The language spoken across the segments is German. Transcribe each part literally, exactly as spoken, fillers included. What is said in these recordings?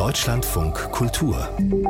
Deutschlandfunk Kultur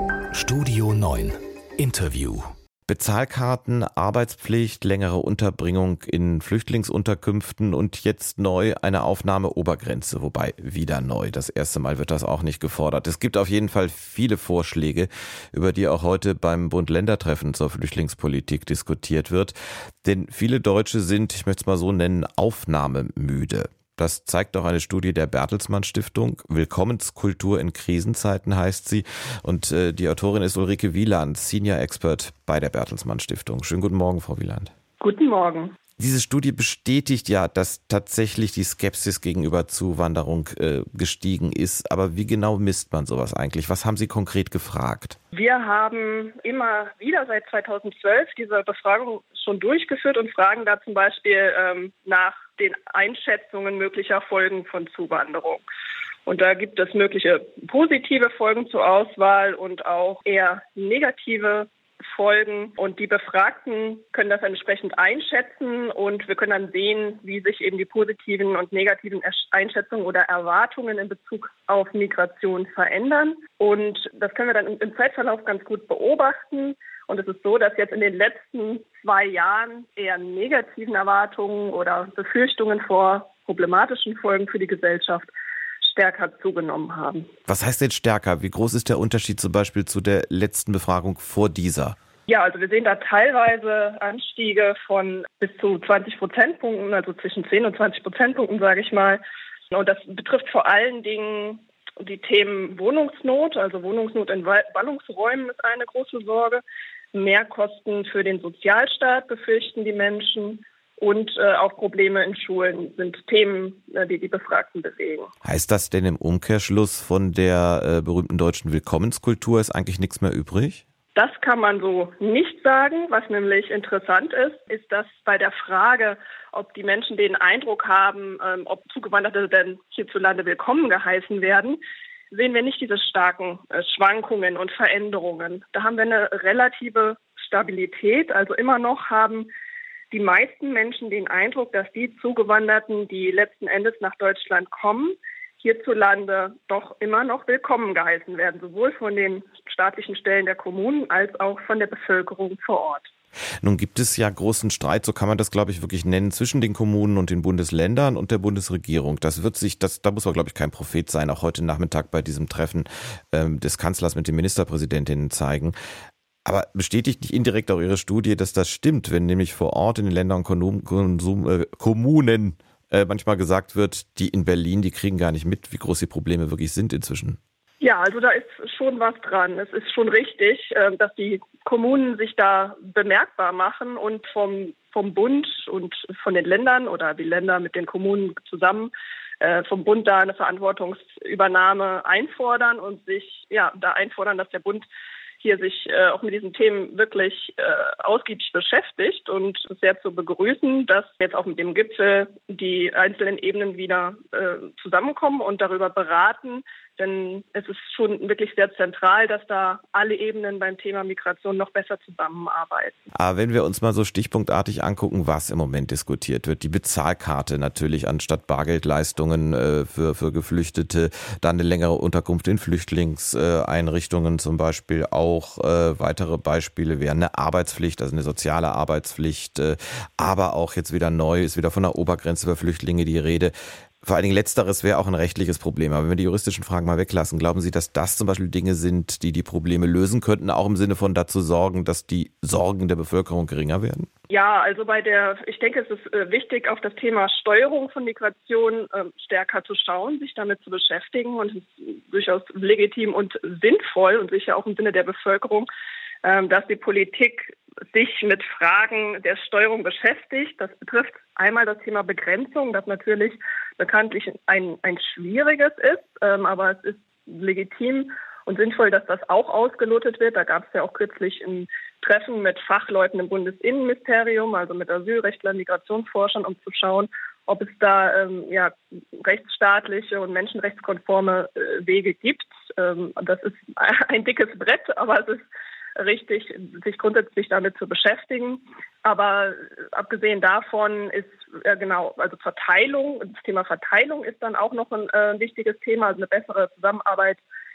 Studio neun Interview. Bezahlkarten, Arbeitspflicht, längere Unterbringung in Flüchtlingsunterkünften und jetzt neu eine Aufnahmeobergrenze, wobei wieder neu. Das erste Mal wird das auch nicht gefordert. Es gibt auf jeden Fall viele Vorschläge, über die auch heute beim Bund-Länder-Treffen zur Flüchtlingspolitik diskutiert wird. Denn viele Deutsche sind, ich möchte es mal so nennen, aufnahmemüde. Das zeigt auch eine Studie der Bertelsmann Stiftung. Willkommenskultur in Krisenzeiten heißt sie. Und äh, die Autorin ist Ulrike Wieland, Senior Expert bei der Bertelsmann Stiftung. Schönen guten Morgen, Frau Wieland. Guten Morgen. Diese Studie bestätigt ja, dass tatsächlich die Skepsis gegenüber Zuwanderung äh, gestiegen ist. Aber wie genau misst man sowas eigentlich? Was haben Sie konkret gefragt? Wir haben immer wieder seit zweitausendzwölf diese Befragung schon durchgeführt und fragen da zum Beispiel ähm, nach den Einschätzungen möglicher Folgen von Zuwanderung. Und da gibt es mögliche positive Folgen zur Auswahl und auch eher negative Folgen. Und die Befragten können das entsprechend einschätzen und wir können dann sehen, wie sich eben die positiven und negativen Einschätzungen oder Erwartungen in Bezug auf Migration verändern. Und das können wir dann im Zeitverlauf ganz gut beobachten. Und es ist so, dass jetzt in den letzten zwei Jahren eher negativen Erwartungen oder Befürchtungen vor problematischen Folgen für die Gesellschaft stärker zugenommen haben. Was heißt denn stärker? Wie groß ist der Unterschied zum Beispiel zu der letzten Befragung vor dieser? Ja, also wir sehen da teilweise Anstiege von bis zu zwanzig Prozentpunkten, also zwischen zehn und zwanzig Prozentpunkten, sage ich mal. Und das betrifft vor allen Dingen die Themen Wohnungsnot, also Wohnungsnot in Ballungsräumen ist eine große Sorge. Mehrkosten für den Sozialstaat befürchten die Menschen und äh, auch Probleme in Schulen sind Themen, äh, die die Befragten bewegen. Heißt das denn im Umkehrschluss, von der äh, berühmten deutschen Willkommenskultur ist eigentlich nichts mehr übrig? Das kann man so nicht sagen. Was nämlich interessant ist, ist, dass bei der Frage, ob die Menschen den Eindruck haben, ähm, ob Zugewanderte denn hierzulande willkommen geheißen werden, sehen wir nicht diese starken äh, Schwankungen und Veränderungen. Da haben wir eine relative Stabilität. Also immer noch haben die meisten Menschen den Eindruck, dass die Zugewanderten, die letzten Endes nach Deutschland kommen, hierzulande doch immer noch willkommen geheißen werden, sowohl von den staatlichen Stellen der Kommunen als auch von der Bevölkerung vor Ort. Nun gibt es ja großen Streit, so kann man das, glaube ich, wirklich nennen, zwischen den Kommunen und den Bundesländern und der Bundesregierung. Das wird sich, das, da muss man, glaube ich, kein Prophet sein, auch heute Nachmittag bei diesem Treffen ähm, des Kanzlers mit den Ministerpräsidentinnen zeigen. Aber bestätigt nicht indirekt auch Ihre Studie, dass das stimmt, wenn nämlich vor Ort in den Ländern und Konsum, Konsum, äh, Kommunen äh, manchmal gesagt wird, die in Berlin, die kriegen gar nicht mit, wie groß die Probleme wirklich sind inzwischen? Ja, also da ist schon was dran. Es ist schon richtig, dass die Kommunen sich da bemerkbar machen und vom, vom Bund und von den Ländern oder die Länder mit den Kommunen zusammen vom Bund da eine Verantwortungsübernahme einfordern und sich ja da einfordern, dass der Bund hier sich äh, auch mit diesen Themen wirklich äh, ausgiebig beschäftigt. Und es ist sehr zu begrüßen, dass jetzt auch mit dem Gipfel die einzelnen Ebenen wieder äh, zusammenkommen und darüber beraten. Denn es ist schon wirklich sehr zentral, dass da alle Ebenen beim Thema Migration noch besser zusammenarbeiten. Aber wenn wir uns mal so stichpunktartig angucken, was im Moment diskutiert wird, die Bezahlkarte natürlich anstatt Bargeldleistungen äh, für, für Geflüchtete, dann eine längere Unterkunft in Flüchtlingseinrichtungen zum Beispiel auch. Äh, weitere Beispiele wären eine Arbeitspflicht, also eine soziale Arbeitspflicht, äh, aber auch jetzt wieder neu, ist wieder von der Obergrenze für Flüchtlinge die Rede. Vor allen Dingen Letzteres wäre auch ein rechtliches Problem. Aber wenn wir die juristischen Fragen mal weglassen, glauben Sie, dass das zum Beispiel Dinge sind, die die Probleme lösen könnten, auch im Sinne von dazu sorgen, dass die Sorgen der Bevölkerung geringer werden? Ja, also bei der, ich denke, es ist äh, wichtig, auf das Thema Steuerung von Migration äh, stärker zu schauen, sich damit zu beschäftigen. Und es ist durchaus legitim und sinnvoll und sicher auch im Sinne der Bevölkerung, äh, dass die Politik sich mit Fragen der Steuerung beschäftigt. Das betrifft einmal das Thema Begrenzung, das natürlich bekanntlich ein, ein schwieriges ist, ähm, aber es ist legitim und sinnvoll, dass das auch ausgelotet wird. Da gab es ja auch kürzlich ein Treffen mit Fachleuten im Bundesinnenministerium, also mit Asylrechtlern, Migrationsforschern, um zu schauen, ob es da ähm, ja, rechtsstaatliche und menschenrechtskonforme äh, Wege gibt. Ähm, das ist ein dickes Brett, aber es ist richtig, sich grundsätzlich damit zu beschäftigen. Aber abgesehen davon ist äh, genau, also Verteilung, das Thema Verteilung ist dann auch noch ein äh, wichtiges Thema, also eine bessere Zusammenarbeit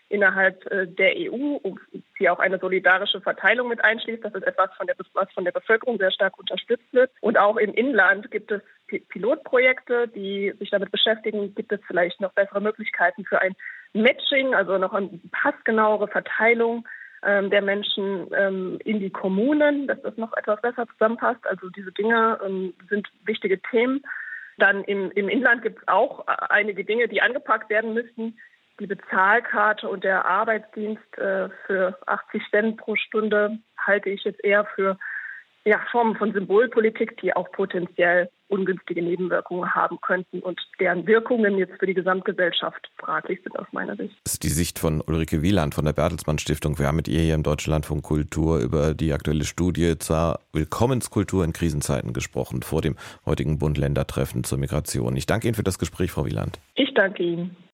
innerhalb der E U, die auch eine solidarische Verteilung mit einschließt. Das ist etwas, von der, was von der Bevölkerung sehr stark unterstützt wird. Und auch im Inland gibt es Pilotprojekte, die sich damit beschäftigen, gibt es vielleicht noch bessere Möglichkeiten für ein Matching, also noch eine passgenauere Verteilung ähm, der Menschen ähm, in die Kommunen, dass das noch etwas besser zusammenpasst. Also diese Dinge ähm, sind wichtige Themen. Dann im, im Inland gibt es auch einige Dinge, die angepackt werden müssten. Die Bezahlkarte und der Arbeitsdienst äh, für achtzig Cent pro Stunde halte ich jetzt eher für ja, Formen von Symbolpolitik, die auch potenziell ungünstige Nebenwirkungen haben könnten und deren Wirkungen jetzt für die Gesamtgesellschaft fraglich sind aus meiner Sicht. Das ist die Sicht von Ulrike Wieland von der Bertelsmann Stiftung. Wir haben mit ihr hier im Deutschlandfunk Kultur über die aktuelle Studie zur Willkommenskultur in Krisenzeiten gesprochen, vor dem heutigen Bund-Länder-Treffen zur Migration. Ich danke Ihnen für das Gespräch, Frau Wieland. Ich danke Ihnen.